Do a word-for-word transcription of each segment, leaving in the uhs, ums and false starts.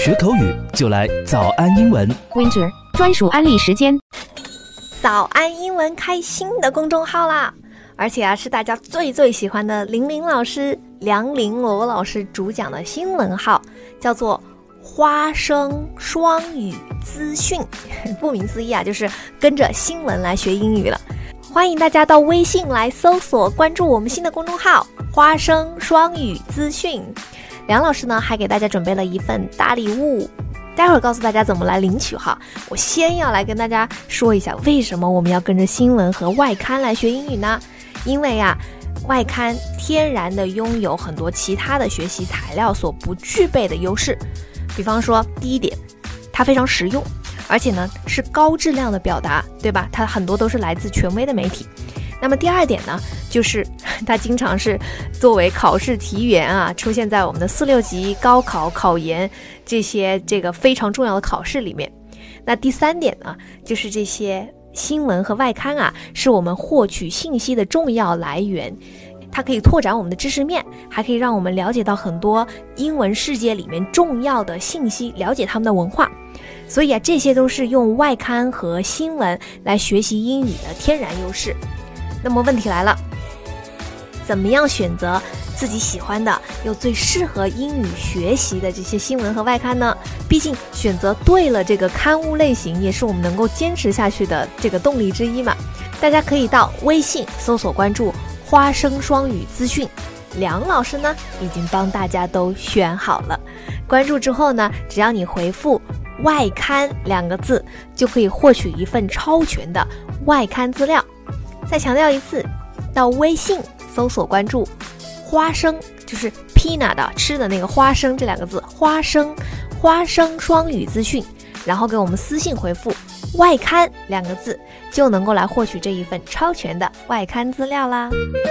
学口语就来早安英文 Winter 专属安利时间。 早安英文开新的公众号啦，而且啊是大家最最喜欢的玲玲老师梁玲罗老师主讲的新闻号，叫做花生双语资讯。顾名思义啊，就是跟着新闻来学英语了。欢迎大家到微信来搜索关注我们新的公众号花生双语资讯。梁老师呢还给大家准备了一份大礼物，待会儿告诉大家怎么来领取哈。我先要来跟大家说一下，为什么我们要跟着新闻和外刊来学英语呢？因为啊，外刊天然的拥有很多其他的学习材料所不具备的优势。比方说，第一点，它非常实用，而且呢是高质量的表达，对吧？它很多都是来自权威的媒体。那么第二点呢，就是它经常是作为考试题源啊，出现在我们的四六级、高考、考研这些这个非常重要的考试里面。那第三点呢，就是这些新闻和外刊啊，是我们获取信息的重要来源。它可以拓展我们的知识面，还可以让我们了解到很多英文世界里面重要的信息，了解他们的文化。所以啊，这些都是用外刊和新闻来学习英语的天然优势。那么问题来了，怎么样选择自己喜欢的又最适合英语学习的这些新闻和外刊呢？毕竟选择对了这个刊物类型，也是我们能够坚持下去的这个动力之一嘛。大家可以到微信搜索关注花生双语资讯，梁老师呢已经帮大家都选好了。关注之后呢，只要你回复外刊两个字，就可以获取一份超全的外刊资料。再强调一次，到微信搜索关注花生，就是 peanut 的吃的那个花生这两个字，花生花生双语资讯，然后给我们私信回复外刊两个字，就能够来获取这一份超全的外刊资料啦。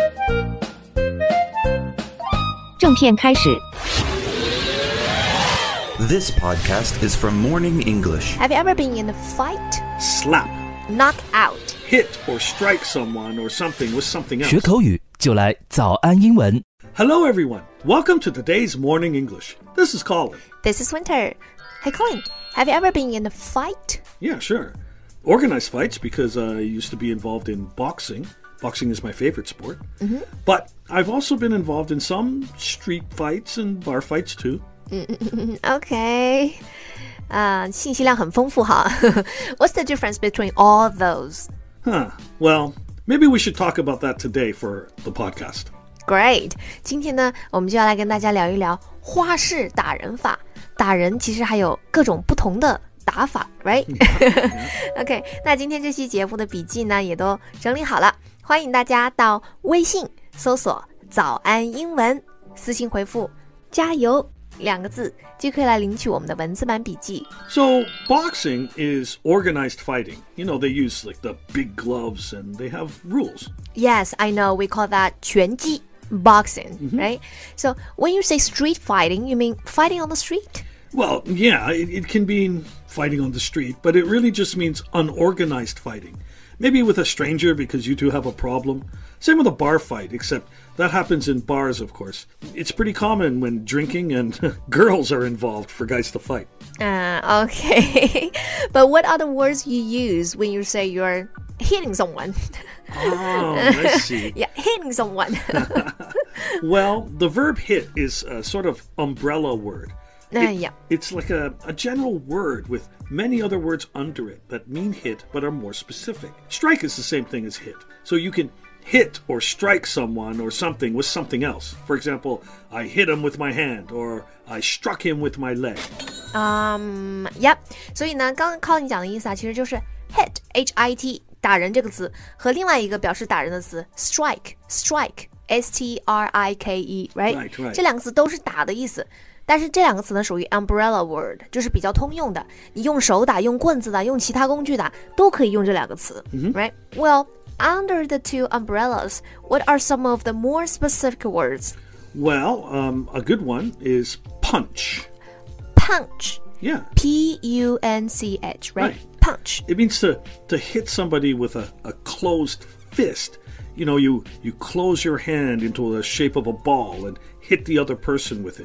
正片开始。 This podcast is from Morning English. Have you ever been in a fight? Slap, Knock out. hit, or strike someone or something with something else. 学口语就来早安英文。 Hello, everyone. Welcome to today's Morning English. This is Colin. This is Winter. Hey Colin, have you ever been in a fight? Yeah, sure. Organized fights because uh, I used to be involved in boxing. Boxing is my favorite sport. Mm-hmm. But I've also been involved in some street fights and bar fights too. Okay. 呃、uh, 信息量很丰富哈。What's the difference between all those? Huh. Well, maybe we should talk about that today for the podcast. Great. 今天呢，我们就要来跟大家聊一聊花式打人法。打人其实还有各种不同的打法 right? OK, 那今天这期节目的笔记呢也都整理好了，欢迎大家到微信搜索早安英文，私信回复加油两个字，就可以来领取我们的文字版笔记。 So, boxing is organized fighting. You know, they use like the big gloves and they have rules. Yes, I know, we call that 拳击 boxing, mm-hmm. right? So, when you say street fighting, you mean fighting on the street? Well, yeah, it, it can mean fighting on the street, but it really just means unorganized fighting. Maybe with a stranger because you two have a problem. Same with a bar fight, except that happens in bars, of course. It's pretty common when drinking and girls are involved for guys to fight. Uh, okay. But what are the words you use when you say you're hitting someone? Oh, I see. Yeah, hitting someone. Well, the verb hit is a sort of umbrella word. Uh, It, yeah. It's like a, a general word with many other words under it that mean hit but are more specific. Strike is the same thing as hit. So you can hit or strike someone or something with something else. For example, I hit him with my hand or I struck him with my leg. Um, yep. 所以呢，刚刚靠你讲的意思啊，其实就是 hit, H I T, 打人这个词和另外一个表示打人的词 strike, strike, S T R I K E, right? Right, right. 这两个词都是打的意思。但是这两个词呢属于 umbrella word， 就是比较通用的，你用手打、用棍子打、用其他工具打都可以用这两个词、mm-hmm. right? Well, under the two umbrellas, what are some of the more specific words? Well, um, a good one is punch. Punch. Yeah. P U N C H, right? Right. Punch. It means to, to hit somebody with a, a closed fist. You know, you, you close your hand into the shape of a ball and hit the other person with it.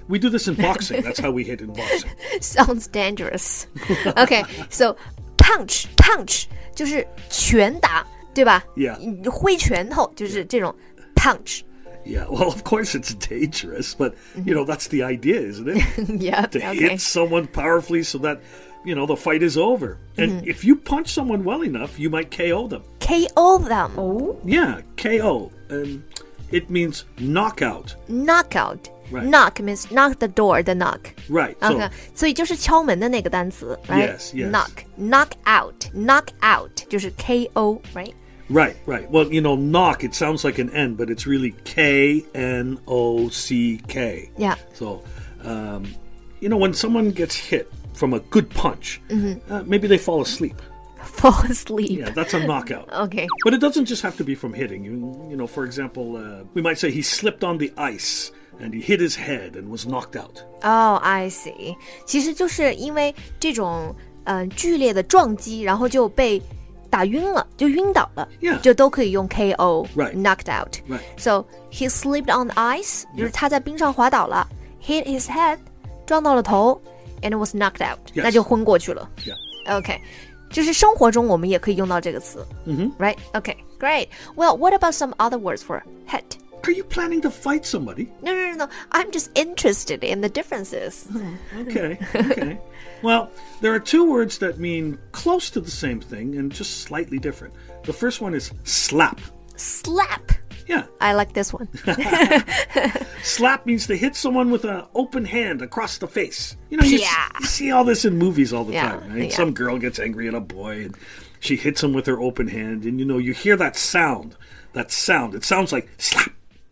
We do this in boxing. That's how we hit in boxing. Sounds dangerous. Okay, so punch punch 就是拳打，对吧？ Yeah. 你挥拳头就是这种 punch. Yeah, well, of course it's dangerous, but, you know, that's the idea, isn't it? Yeah, To okay. hit someone powerfully so that, you know, the fight is over. And if you punch someone well enough, you might K O them. K O them. Yeah, K O. And it means knockout. Knockout. Right. Knock means knock the door, the knock. Right. So, Okay. 所以就是敲门的那个单词 right? Yes, yes. Knock. Knock out. Knock out 就是 K O, right? right, right. Well, you know, knock, it sounds like an N, but it's really K N O C K. Yeah. So, um, you know, when someone gets hit from a good punch, uh, maybe they fall asleep. Fall asleep. Yeah, that's a knockout. Okay. But it doesn't just have to be from hitting. You, you know, for example, uh, we might say he slipped on the ice and he hit his head and was knocked out. Oh, I see. 其实就是因为这种呃剧烈的撞击，然后就被打晕了，就晕倒了， Yeah. 就都可以用 K O, Right. knocked out. Right. So he slipped on the ice, 就是他在冰上滑倒了 hit his head, 撞到了头 and was knocked out, Yes. 那就昏过去了。 Yeah. Okay. 就是生活中我们也可以用到这个词。 Mm-hmm. Right? Okay, great. Well, what about some other words for hit? Are you planning to fight somebody? No, no, no, no. I'm just interested in the differences. Okay, okay. Well, there are two words that mean close to the same thing and just slightly different. The first one is slap. Slap. Yeah, I like this one. slap means to hit someone with an open hand across the face. You know, you, Yeah. you see all this in movies all the Yeah, time, right? yeah. Some girl gets angry at a boy and she hits him with her open hand, and you know, you hear that sound. That sound. It sounds like slap.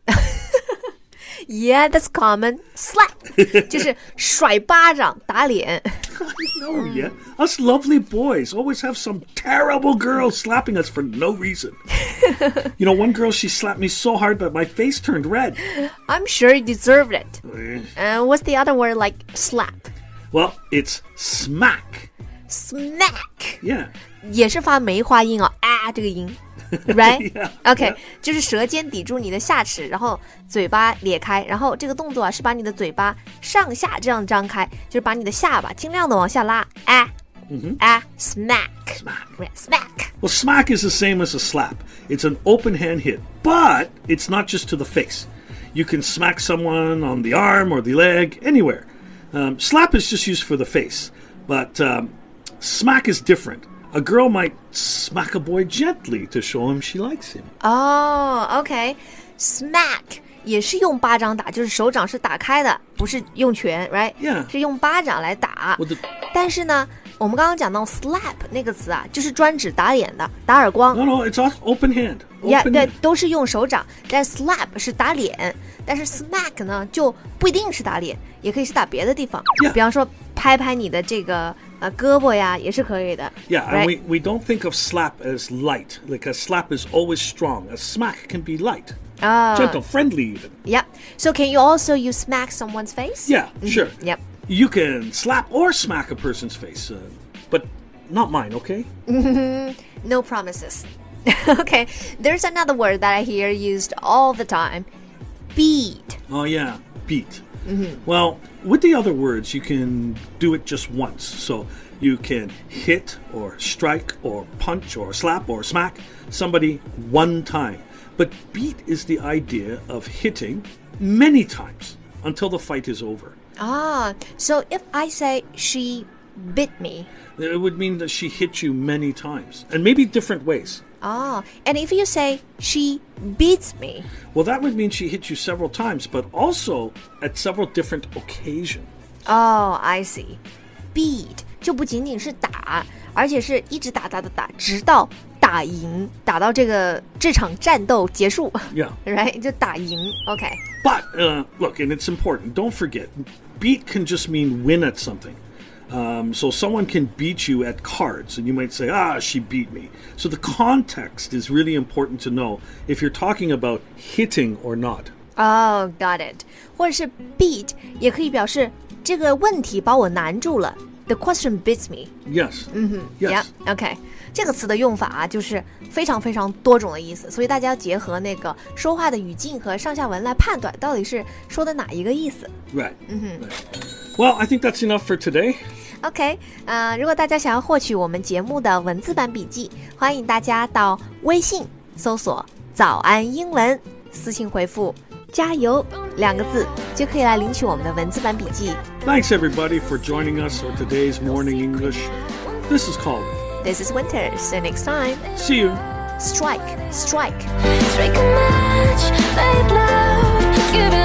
Yeah, that's common. Slap. 就是甩巴掌打脸。 Oh, yeah. Us lovely boys always have some terrible girl slapping us for no reason. You know, one girl, she slapped me so hard that my face turned red. I'm sure you deserved it. Eh, Uh, what's the other word like slap? Well, it's smack. Smack. Yeah. 也是发梅花音哦，啊这个音。Right? Yeah, Okay. yeah. 就是舌尖抵住你的下齿，然后嘴巴裂开，然后这个动作啊是把你的嘴巴上下这样张开，就是把你的下巴尽量的往下拉，啊，啊 ，smack, Smack. smack. Well, smack is the same as a slap. It's an open hand hit, but it's not just to the face. You can smack someone on the arm or the leg, anywhere. Um, slap is just used for the face, but um, smack is different. A girl might smack a boy gently to show him she likes him. 哦、oh, ，OK，smack、okay. 也是用巴掌打，就是手掌是打开的，不是用拳 ，right？ Yeah. 是用巴掌来打。 Well, the- 但是呢，我们刚刚讲到 slap 那个词啊，就是专指打脸的，打耳光。 No, no, it's all open hand. Yeah, Open 对 hand.， 都是用手掌，但 slap 是打脸，但是 smack 呢就不一定是打脸，也可以是打别的地方。 Yeah. 比方说拍拍你的这个呃胳膊呀，也是可以的。 Yeah, right? and we, we don't think of slap as light. Like a slap is always strong. A smack can be light, Oh. gentle, friendly even. Yep. So can you also use smack someone's face? Yeah, sure. Yep. You can slap or smack a person's face, uh, but not mine, okay? No promises. Okay. There's another word that I hear used all the time. Beat. Oh, yeah, beat. Well, with the other words, you can do it just once. So you can hit or strike or punch or slap or smack somebody one time. But beat is the idea of hitting many times until the fight is over. Ah, so if I say she bit me. It would mean that she hit you many times, and maybe different ways. Ah, and if you say she beats me. Well, that would mean she hit you several times, but also at several different occasions. Oh, I see. Beat 就不仅仅是打，而且是一直打打打打，直到打赢，打到这个这场战斗结束。 Yeah. Right? 就打赢。Okay. But, uh, look, and it's important, don't forget, beat can just mean win at something. Um, so someone can beat you at cards, and you might say, ah, she beat me. So the context is really important to know if you're talking about hitting or not. Oh, got it. 或者是 beat 也可以表示这个问题把我难住了。The question beats me. Yes. 嗯哼 Yes. Yeah, OK. 这个词的用法啊，就是非常非常多种的意思，所以大家要结合那个说话的语境和上下文来判断到底是说的哪一个意思。 Right. 嗯哼。 Right. Well, I think that's enough for today. OK， 呃，如果大家想要获取我们节目的文字版笔记，欢迎大家到微信搜索“早安英文”，私信回复“加油”两个字，就可以来领取我们的文字版笔记。 Thanks everybody for joining us for today's Morning English. This is Colin. This is Winter. See you next time. See you. Strike, strike. Strike a match, lay it loud, give it